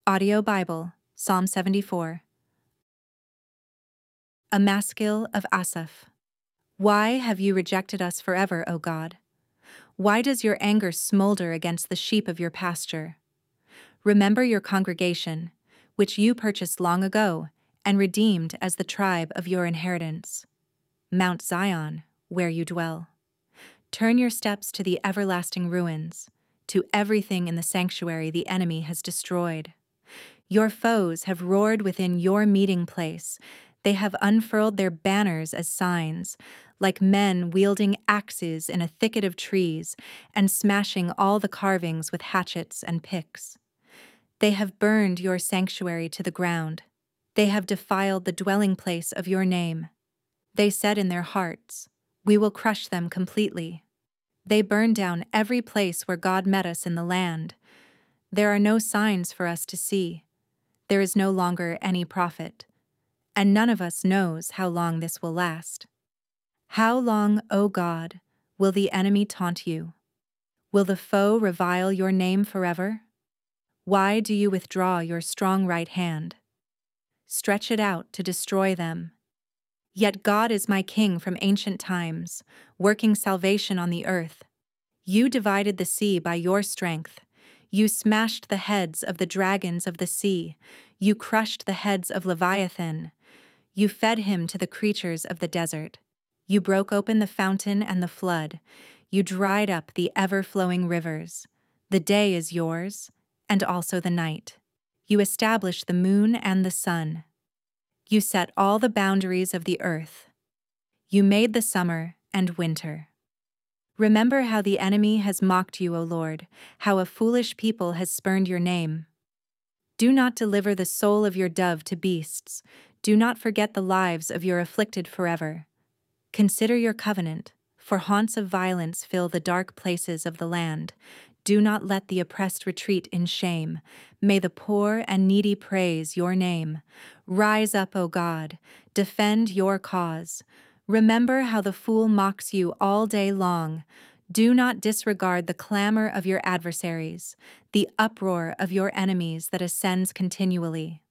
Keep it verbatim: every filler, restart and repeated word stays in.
Audio Bible, Psalm seventy-four. A Maskil of Asaph. Why have you rejected us forever, O God? Why does your anger smolder against the sheep of your pasture? Remember your congregation, which you purchased long ago and redeemed as the tribe of your inheritance, Mount Zion, where you dwell. Turn your steps to the everlasting ruins, to everything in the sanctuary the enemy has destroyed. Your foes have roared within your meeting place. They have unfurled their banners as signs, like men wielding axes in a thicket of trees and smashing all the carvings with hatchets and picks. They have burned your sanctuary to the ground. They have defiled the dwelling place of your name. They said in their hearts, "We will crush them completely." They burn down every place where God met us in the land. There are no signs for us to see. There is no longer any prophet, and none of us knows how long this will last. How long, O God, will the enemy taunt you? Will the foe revile your name forever? Why do you withdraw your strong right hand? Stretch it out to destroy them. Yet God is my King from ancient times, working salvation on the earth. You divided the sea by your strength. You smashed the heads of the dragons of the sea. You crushed the heads of Leviathan. You fed him to the creatures of the desert. You broke open the fountain and the flood. You dried up the ever-flowing rivers. The day is yours, and also the night. You established the moon and the sun. You set all the boundaries of the earth. You made the summer and winter. Remember how the enemy has mocked you, O Lord, how a foolish people has spurned your name. Do not deliver the soul of your dove to beasts. Do not forget the lives of your afflicted forever. Consider your covenant, for haunts of violence fill the dark places of the land. Do not let the oppressed retreat in shame. May the poor and needy praise your name. Rise up, O God, defend your cause. Remember how the fool mocks you all day long. Do not disregard the clamor of your adversaries, the uproar of your enemies that ascends continually.